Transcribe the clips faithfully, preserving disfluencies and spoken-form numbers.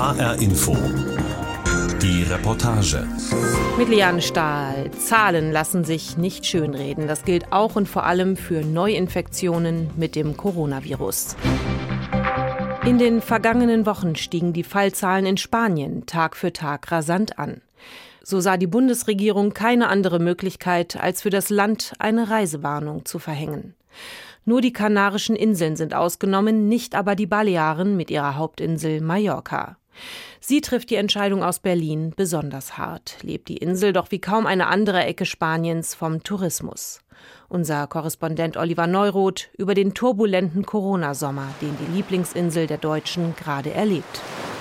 H R Info. Die Reportage. Mit Liane Stahl. Zahlen lassen sich nicht schönreden. Das gilt auch und vor allem für Neuinfektionen mit dem Coronavirus. In den vergangenen Wochen stiegen die Fallzahlen in Spanien Tag für Tag rasant an. So sah die Bundesregierung keine andere Möglichkeit, als für das Land eine Reisewarnung zu verhängen. Nur die Kanarischen Inseln sind ausgenommen, nicht aber die Balearen mit ihrer Hauptinsel Mallorca. Sie trifft die Entscheidung aus Berlin besonders hart, lebt die Insel doch wie kaum eine andere Ecke Spaniens vom Tourismus. Unser Korrespondent Oliver Neuroth über den turbulenten Corona-Sommer, den die Lieblingsinsel der Deutschen gerade erlebt.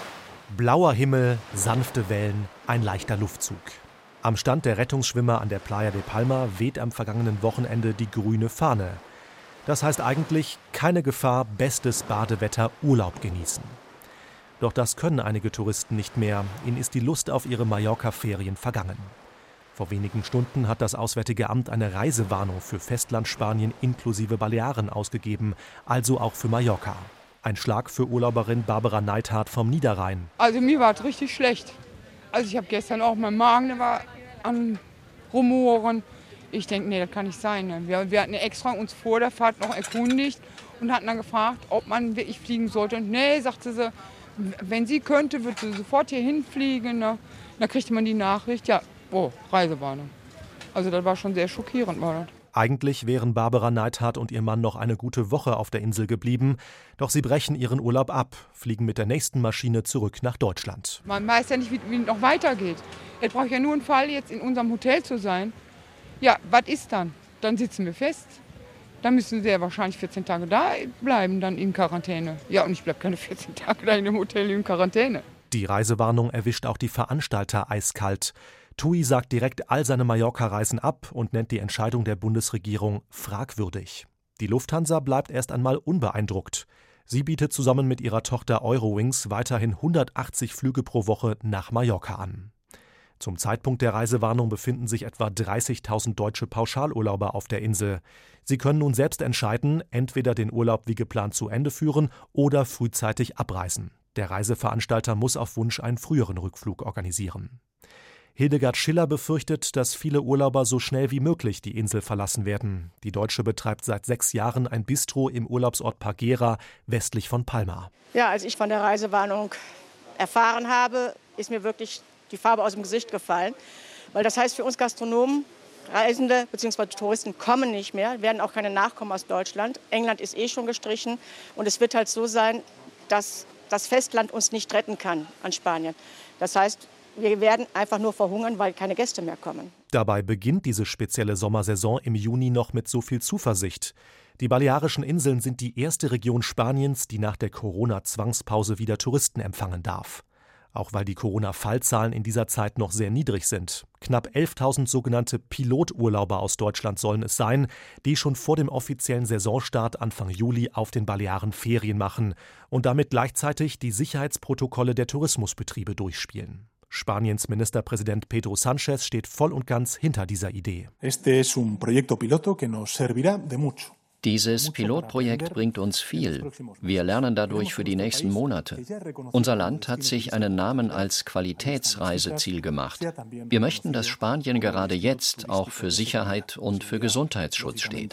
Blauer Himmel, sanfte Wellen, ein leichter Luftzug. Am Stand der Rettungsschwimmer an der Playa de Palma weht am vergangenen Wochenende die grüne Fahne. Das heißt eigentlich keine Gefahr, bestes Badewetter, Urlaub genießen. Doch das können einige Touristen nicht mehr. Ihnen ist die Lust auf ihre Mallorca-Ferien vergangen. Vor wenigen Stunden hat das Auswärtige Amt eine Reisewarnung für Festland-Spanien inklusive Balearen ausgegeben, also auch für Mallorca. Ein Schlag für Urlauberin Barbara Neithardt vom Niederrhein. Also mir war es richtig schlecht. Also ich habe gestern auch, mein Magen der war an Rumoren. Ich denke, nee, das kann nicht sein. Ne? Wir, wir hatten extra uns vor der Fahrt noch erkundigt und hatten dann gefragt, ob man wirklich fliegen sollte. Und nee, sagte sie, wenn sie könnte, würde sie sofort hier hinfliegen. Ne? Da kriegte man die Nachricht, ja, oh, Reisewarnung. Also das war schon sehr schockierend, war das. Eigentlich wären Barbara Neithardt und ihr Mann noch eine gute Woche auf der Insel geblieben. Doch sie brechen ihren Urlaub ab, fliegen mit der nächsten Maschine zurück nach Deutschland. Man weiß ja nicht, wie, wie es noch weitergeht. Jetzt brauche ich ja nur einen Fall, jetzt in unserem Hotel zu sein. Ja, was ist dann? Dann sitzen wir fest. Dann müssen sie ja wahrscheinlich vierzehn Tage da bleiben, dann in Quarantäne. Ja, und ich bleibe keine vierzehn Tage da in dem Hotel in Quarantäne. Die Reisewarnung erwischt auch die Veranstalter eiskalt. T U I sagt direkt all seine Mallorca-Reisen ab und nennt die Entscheidung der Bundesregierung fragwürdig. Die Lufthansa bleibt erst einmal unbeeindruckt. Sie bietet zusammen mit ihrer Tochter Eurowings weiterhin hundertachtzig Flüge pro Woche nach Mallorca an. Zum Zeitpunkt der Reisewarnung befinden sich etwa dreißigtausend deutsche Pauschalurlauber auf der Insel. Sie können nun selbst entscheiden, entweder den Urlaub wie geplant zu Ende führen oder frühzeitig abreisen. Der Reiseveranstalter muss auf Wunsch einen früheren Rückflug organisieren. Hildegard Schiller befürchtet, dass viele Urlauber so schnell wie möglich die Insel verlassen werden. Die Deutsche betreibt seit sechs Jahren ein Bistro im Urlaubsort Parguera, westlich von Palma. Ja, als ich von der Reisewarnung erfahren habe, ist mir wirklich die Farbe aus dem Gesicht gefallen. Weil das heißt für uns Gastronomen, Reisende bzw. Touristen kommen nicht mehr, werden auch keine Nachkommen aus Deutschland. England ist eh schon gestrichen und es wird halt so sein, dass das Festland uns nicht retten kann an Spanien. Das heißt, wir werden einfach nur verhungern, weil keine Gäste mehr kommen. Dabei beginnt diese spezielle Sommersaison im Juni noch mit so viel Zuversicht. Die Balearischen Inseln sind die erste Region Spaniens, die nach der Corona-Zwangspause wieder Touristen empfangen darf. Auch weil die Corona-Fallzahlen in dieser Zeit noch sehr niedrig sind. Knapp elftausend sogenannte Piloturlauber aus Deutschland sollen es sein, die schon vor dem offiziellen Saisonstart Anfang Juli auf den Balearen Ferien machen und damit gleichzeitig die Sicherheitsprotokolle der Tourismusbetriebe durchspielen. Spaniens Ministerpräsident Pedro Sánchez steht voll und ganz hinter dieser Idee. Dieses Pilotprojekt bringt uns viel. Wir lernen dadurch für die nächsten Monate. Unser Land hat sich einen Namen als Qualitätsreiseziel gemacht. Wir möchten, dass Spanien gerade jetzt auch für Sicherheit und für Gesundheitsschutz steht.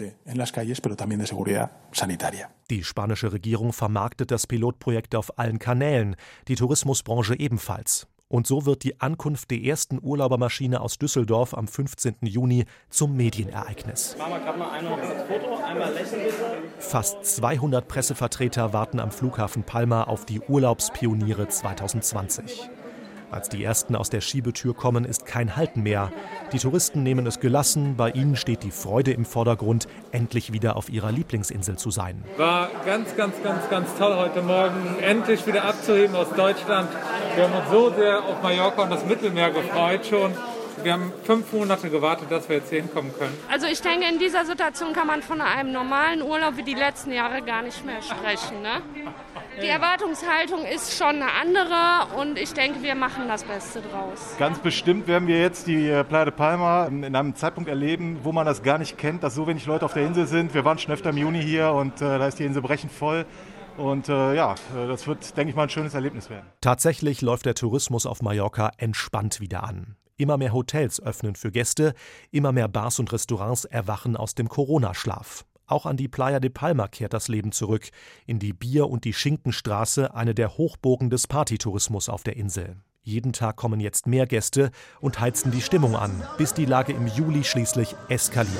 Die spanische Regierung vermarktet das Pilotprojekt auf allen Kanälen, die Tourismusbranche ebenfalls. Und so wird die Ankunft der ersten Urlaubermaschine aus Düsseldorf am fünfzehnten Juni zum Medienereignis. Machen wir gerade mal einmal das Foto, einmal lächeln bitte. Fast zweihundert Pressevertreter warten am Flughafen Palma auf die Urlaubspioniere zwanzig zwanzig. Als die ersten aus der Schiebetür kommen, ist kein Halten mehr. Die Touristen nehmen es gelassen, bei ihnen steht die Freude im Vordergrund, endlich wieder auf ihrer Lieblingsinsel zu sein. War ganz, ganz, ganz, ganz toll heute Morgen, endlich wieder abzuheben aus Deutschland. Wir haben uns so sehr auf Mallorca und das Mittelmeer gefreut schon. Wir haben fünf Monate gewartet, dass wir jetzt hier hinkommen können. Also ich denke, in dieser Situation kann man von einem normalen Urlaub wie die letzten Jahre gar nicht mehr sprechen. Ne? Die Erwartungshaltung ist schon eine andere und ich denke, wir machen das Beste draus. Ganz bestimmt werden wir jetzt die Playa de Palma in einem Zeitpunkt erleben, wo man das gar nicht kennt, dass so wenig Leute auf der Insel sind. Wir waren schon öfter im Juni hier und äh, da ist die Insel brechend voll. Und äh, ja, das wird, denke ich mal, ein schönes Erlebnis werden. Tatsächlich läuft der Tourismus auf Mallorca entspannt wieder an. Immer mehr Hotels öffnen für Gäste, immer mehr Bars und Restaurants erwachen aus dem Corona-Schlaf. Auch an die Playa de Palma kehrt das Leben zurück, in die Bier- und die Schinkenstraße, eine der Hochburgen des Partytourismus auf der Insel. Jeden Tag kommen jetzt mehr Gäste und heizen die Stimmung an, bis die Lage im Juli schließlich eskaliert.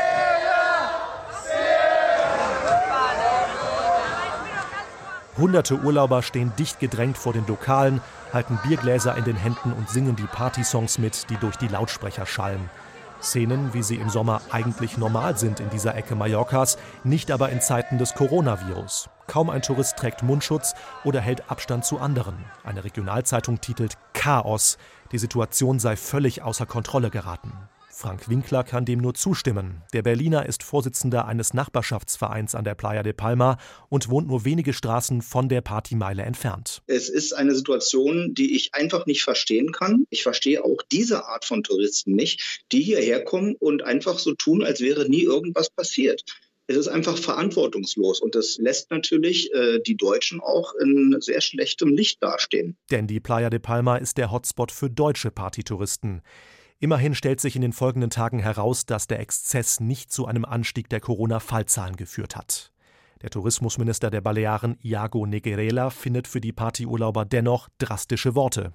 Hunderte Urlauber stehen dicht gedrängt vor den Lokalen, halten Biergläser in den Händen und singen die Partysongs mit, die durch die Lautsprecher schallen. Szenen, wie sie im Sommer eigentlich normal sind in dieser Ecke Mallorcas, nicht aber in Zeiten des Coronavirus. Kaum ein Tourist trägt Mundschutz oder hält Abstand zu anderen. Eine Regionalzeitung titelt Chaos. Die Situation sei völlig außer Kontrolle geraten. Frank Winkler kann dem nur zustimmen. Der Berliner ist Vorsitzender eines Nachbarschaftsvereins an der Playa de Palma und wohnt nur wenige Straßen von der Partymeile entfernt. Es ist eine Situation, die ich einfach nicht verstehen kann. Ich verstehe auch diese Art von Touristen nicht, die hierher kommen und einfach so tun, als wäre nie irgendwas passiert. Es ist einfach verantwortungslos und das lässt natürlich äh, die Deutschen auch in sehr schlechtem Licht dastehen. Denn die Playa de Palma ist der Hotspot für deutsche Partytouristen. Immerhin stellt sich in den folgenden Tagen heraus, dass der Exzess nicht zu einem Anstieg der Corona-Fallzahlen geführt hat. Der Tourismusminister der Balearen, Iago Neguerela, findet für die Partyurlauber dennoch drastische Worte.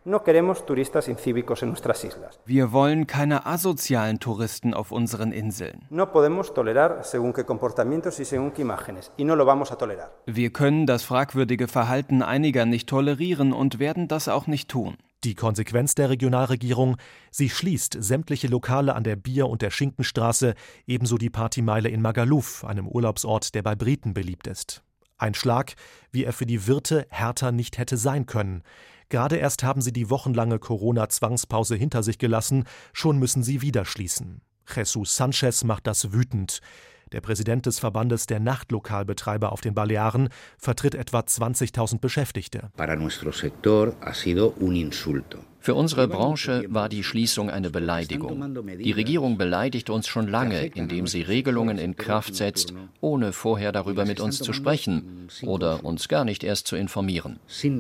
Wir wollen keine asozialen Touristen auf unseren Inseln. Wir können das fragwürdige Verhalten einiger nicht tolerieren und werden das auch nicht tun. Die Konsequenz der Regionalregierung: Sie schließt sämtliche Lokale an der Bier- und der Schinkenstraße, ebenso die Partymeile in Magaluf, einem Urlaubsort, der bei Briten beliebt ist. Ein Schlag, wie er für die Wirte härter nicht hätte sein können. Gerade erst haben sie die wochenlange Corona-Zwangspause hinter sich gelassen, schon müssen sie wieder schließen. Jesus Sanchez macht das wütend. Der Präsident des Verbandes der Nachtlokalbetreiber auf den Balearen vertritt etwa zwanzigtausend Beschäftigte. Für unsere Branche war die Schließung eine Beleidigung. Die Regierung beleidigt uns schon lange, indem sie Regelungen in Kraft setzt, ohne vorher darüber mit uns zu sprechen oder uns gar nicht erst zu informieren.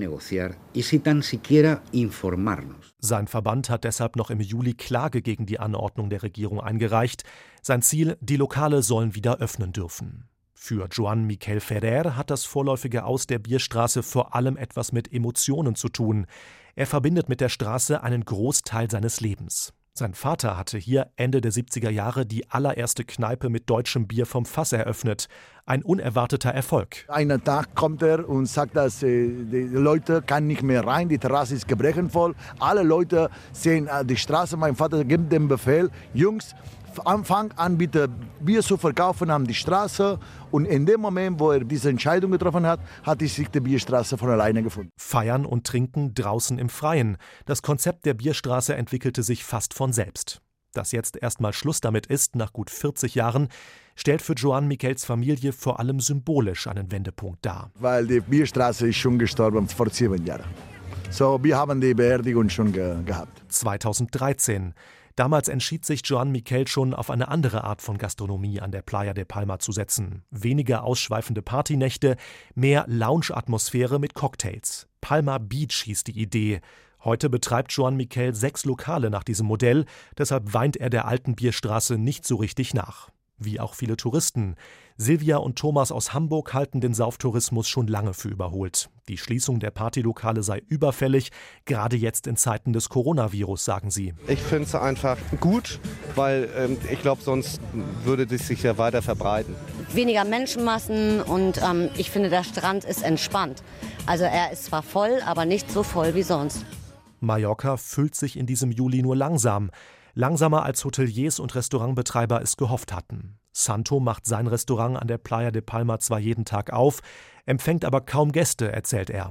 Sein Verband hat deshalb noch im Juli Klage gegen die Anordnung der Regierung eingereicht. Sein Ziel: die Lokale sollen wieder öffnen dürfen. Für Joan Miquel Ferrer hat das vorläufige Aus der Bierstraße vor allem etwas mit Emotionen zu tun. Er verbindet mit der Straße einen Großteil seines Lebens. Sein Vater hatte hier Ende der siebziger Jahre die allererste Kneipe mit deutschem Bier vom Fass eröffnet. Ein unerwarteter Erfolg. Einen Tag kommt er und sagt, dass äh, die Leute kann nicht mehr rein, die Terrasse ist gebrechenvoll. Alle Leute sehen äh, die Straße. Mein Vater gibt den Befehl: Jungs, Anfang an bitte Bier zu verkaufen an die Straße. Und in dem Moment, wo er diese Entscheidung getroffen hat, hat sich die Bierstraße von alleine gefunden. Feiern und Trinken draußen im Freien. Das Konzept der Bierstraße entwickelte sich fast von selbst. Dass jetzt erstmal Schluss damit ist, nach gut vierzig Jahren, stellt für Joan Miquels Familie vor allem symbolisch einen Wendepunkt dar. Weil die Bierstraße ist schon gestorben vor sieben Jahren. So, wir haben die Beerdigung schon ge- gehabt. zweitausenddreizehn. Damals entschied sich Joan Miquel schon, auf eine andere Art von Gastronomie an der Playa de Palma zu setzen. Weniger ausschweifende Partynächte, mehr Lounge-Atmosphäre mit Cocktails. Palma Beach hieß die Idee. Heute betreibt Joan Miquel sechs Lokale nach diesem Modell, deshalb weint er der alten Bierstraße nicht so richtig nach. Wie auch viele Touristen. Silvia und Thomas aus Hamburg halten den Sauftourismus schon lange für überholt. Die Schließung der Partylokale sei überfällig, gerade jetzt in Zeiten des Coronavirus, sagen sie. Ich finde es einfach gut, weil ähm, ich glaube, sonst würde das sich ja weiter verbreiten. Weniger Menschenmassen und ähm, ich finde, der Strand ist entspannt. Also er ist zwar voll, aber nicht so voll wie sonst. Mallorca füllt sich in diesem Juli nur langsam. Langsamer als Hoteliers und Restaurantbetreiber es gehofft hatten. Santo macht sein Restaurant an der Playa de Palma zwar jeden Tag auf, empfängt aber kaum Gäste, erzählt er.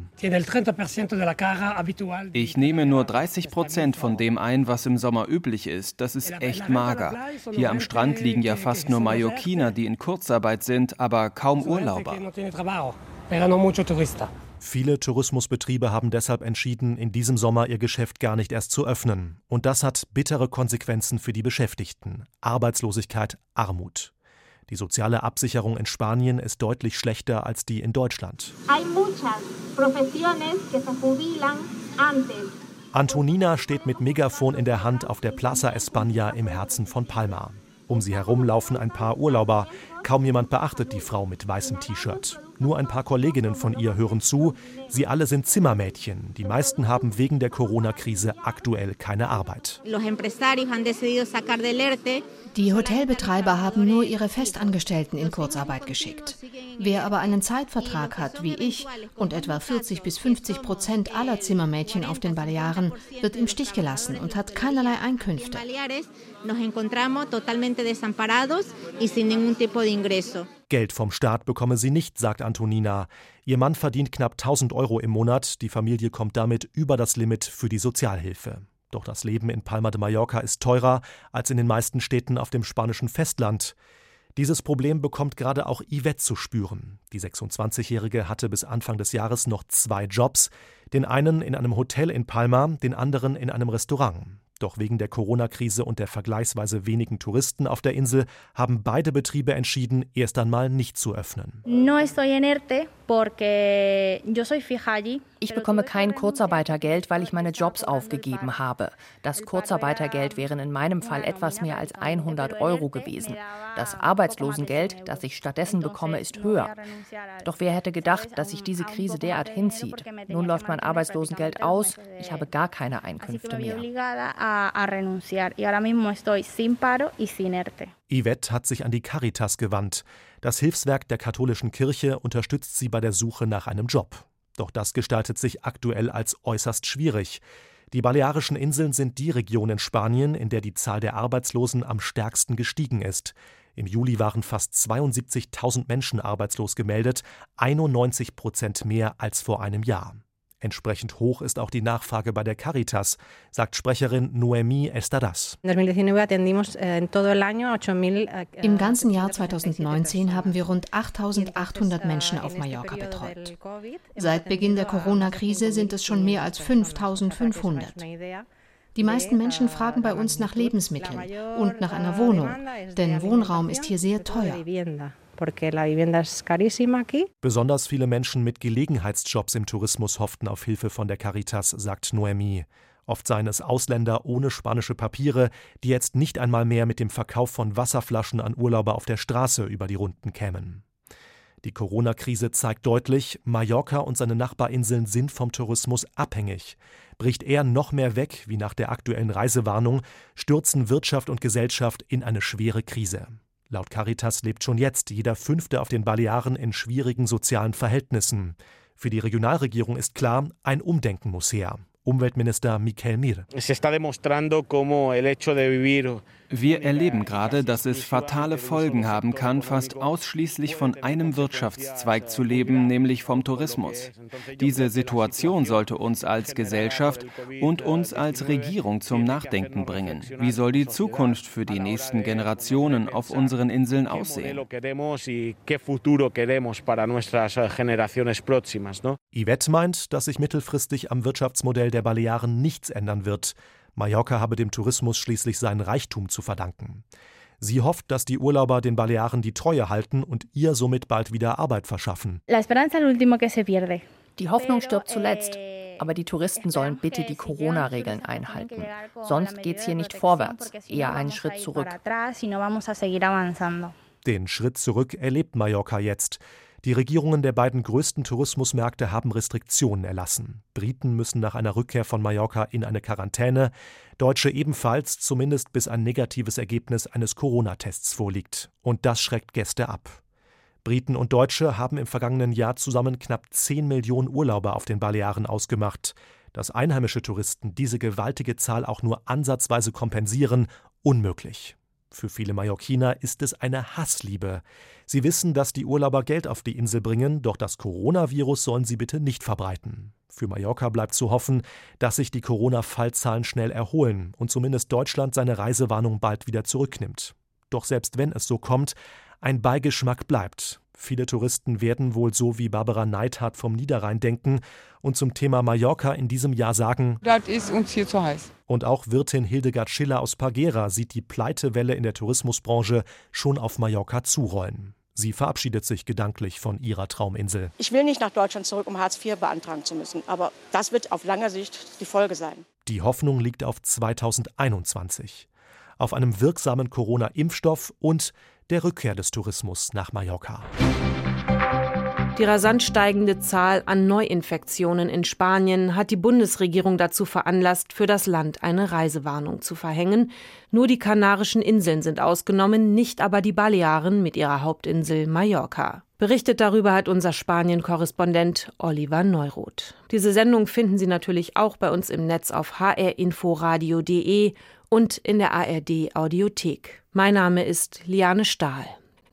Ich nehme nur dreißig Prozent von dem ein, was im Sommer üblich ist. Das ist echt mager. Hier am Strand liegen ja fast nur Mallorquiner, die in Kurzarbeit sind, aber kaum Urlauber. Viele Tourismusbetriebe haben deshalb entschieden, in diesem Sommer ihr Geschäft gar nicht erst zu öffnen. Und das hat bittere Konsequenzen für die Beschäftigten. Arbeitslosigkeit, Armut. Die soziale Absicherung in Spanien ist deutlich schlechter als die in Deutschland. Antonina steht mit Megafon in der Hand auf der Plaza España im Herzen von Palma. Um sie herum laufen ein paar Urlauber. Kaum jemand beachtet die Frau mit weißem T-Shirt. Nur ein paar Kolleginnen von ihr hören zu. Sie alle sind Zimmermädchen. Die meisten haben wegen der Corona-Krise aktuell keine Arbeit. Die Hotelbetreiber haben nur ihre Festangestellten in Kurzarbeit geschickt. Wer aber einen Zeitvertrag hat, wie ich, und etwa vierzig bis fünfzig Prozent aller Zimmermädchen auf den Balearen, wird im Stich gelassen und hat keinerlei Einkünfte. Geld vom Staat bekomme sie nicht, sagt Antonina. Ihr Mann verdient knapp tausend Euro im Monat. Die Familie kommt damit über das Limit für die Sozialhilfe. Doch das Leben in Palma de Mallorca ist teurer als in den meisten Städten auf dem spanischen Festland. Dieses Problem bekommt gerade auch Yvette zu spüren. Die sechsundzwanzigjährige hatte bis Anfang des Jahres noch zwei Jobs. Den einen in einem Hotel in Palma, den anderen in einem Restaurant. Doch wegen der Corona-Krise und der vergleichsweise wenigen Touristen auf der Insel haben beide Betriebe entschieden, erst einmal nicht zu öffnen. Ich bekomme kein Kurzarbeitergeld, weil ich meine Jobs aufgegeben habe. Das Kurzarbeitergeld wären in meinem Fall etwas mehr als hundert Euro gewesen. Das Arbeitslosengeld, das ich stattdessen bekomme, ist höher. Doch wer hätte gedacht, dass sich diese Krise derart hinzieht? Nun läuft mein Arbeitslosengeld aus, ich habe gar keine Einkünfte mehr. Yvette hat sich an die Caritas gewandt. Das Hilfswerk der katholischen Kirche unterstützt sie bei der Suche nach einem Job. Doch das gestaltet sich aktuell als äußerst schwierig. Die Balearischen Inseln sind die Region in Spanien, in der die Zahl der Arbeitslosen am stärksten gestiegen ist. Im Juli waren fast zweiundsiebzigtausend Menschen arbeitslos gemeldet, einundneunzig Prozent mehr als vor einem Jahr. Entsprechend hoch ist auch die Nachfrage bei der Caritas, sagt Sprecherin Noemí Estadas. Im ganzen Jahr zweitausendneunzehn haben wir rund achttausendachthundert Menschen auf Mallorca betreut. Seit Beginn der Corona-Krise sind es schon mehr als fünftausendfünfhundert. Die meisten Menschen fragen bei uns nach Lebensmitteln und nach einer Wohnung, denn Wohnraum ist hier sehr teuer. Besonders viele Menschen mit Gelegenheitsjobs im Tourismus hofften auf Hilfe von der Caritas, sagt Noemí. Oft seien es Ausländer ohne spanische Papiere, die jetzt nicht einmal mehr mit dem Verkauf von Wasserflaschen an Urlauber auf der Straße über die Runden kämen. Die Corona-Krise zeigt deutlich, Mallorca und seine Nachbarinseln sind vom Tourismus abhängig. Bricht er noch mehr weg, wie nach der aktuellen Reisewarnung, stürzen Wirtschaft und Gesellschaft in eine schwere Krise. Laut Caritas lebt schon jetzt jeder Fünfte auf den Balearen in schwierigen sozialen Verhältnissen. Für die Regionalregierung ist klar, ein Umdenken muss her. Umweltminister Miquel Mir. Wir erleben gerade, dass es fatale Folgen haben kann, fast ausschließlich von einem Wirtschaftszweig zu leben, nämlich vom Tourismus. Diese Situation sollte uns als Gesellschaft und uns als Regierung zum Nachdenken bringen. Wie soll die Zukunft für die nächsten Generationen auf unseren Inseln aussehen? Yvette meint, dass sich mittelfristig am Wirtschaftsmodell der Balearen nichts ändern wird. Mallorca habe dem Tourismus schließlich seinen Reichtum zu verdanken. Sie hofft, dass die Urlauber den Balearen die Treue halten und ihr somit bald wieder Arbeit verschaffen. Die Hoffnung stirbt zuletzt. Aber die Touristen sollen bitte die Corona-Regeln einhalten. Sonst geht's hier nicht vorwärts, eher einen Schritt zurück. Den Schritt zurück erlebt Mallorca jetzt. Die Regierungen der beiden größten Tourismusmärkte haben Restriktionen erlassen. Briten müssen nach einer Rückkehr von Mallorca in eine Quarantäne, Deutsche ebenfalls, zumindest bis ein negatives Ergebnis eines Corona-Tests vorliegt. Und das schreckt Gäste ab. Briten und Deutsche haben im vergangenen Jahr zusammen knapp zehn Millionen Urlauber auf den Balearen ausgemacht. Dass einheimische Touristen diese gewaltige Zahl auch nur ansatzweise kompensieren, unmöglich. Für viele Mallorquiner ist es eine Hassliebe. Sie wissen, dass die Urlauber Geld auf die Insel bringen, doch das Coronavirus sollen sie bitte nicht verbreiten. Für Mallorca bleibt zu hoffen, dass sich die Corona-Fallzahlen schnell erholen und zumindest Deutschland seine Reisewarnung bald wieder zurücknimmt. Doch selbst wenn es so kommt, ein Beigeschmack bleibt. Viele Touristen werden wohl so wie Barbara Neidhardt vom Niederrhein denken und zum Thema Mallorca in diesem Jahr sagen: Das ist uns hier zu heiß. Und auch Wirtin Hildegard Schiller aus Pargera sieht die Pleitewelle in der Tourismusbranche schon auf Mallorca zurollen. Sie verabschiedet sich gedanklich von ihrer Trauminsel. Ich will nicht nach Deutschland zurück, um Hartz vier beantragen zu müssen. Aber das wird auf lange Sicht die Folge sein. Die Hoffnung liegt auf zweitausendeinundzwanzig. Auf einem wirksamen Corona-Impfstoff und der Rückkehr des Tourismus nach Mallorca. Die rasant steigende Zahl an Neuinfektionen in Spanien hat die Bundesregierung dazu veranlasst, für das Land eine Reisewarnung zu verhängen. Nur die Kanarischen Inseln sind ausgenommen, nicht aber die Balearen mit ihrer Hauptinsel Mallorca. Berichtet darüber hat unser Spanien-Korrespondent Oliver Neuroth. Diese Sendung finden Sie natürlich auch bei uns im Netz auf h r inforadio punkt d e und in der A R D Audiothek. Mein Name ist Liane Stahl.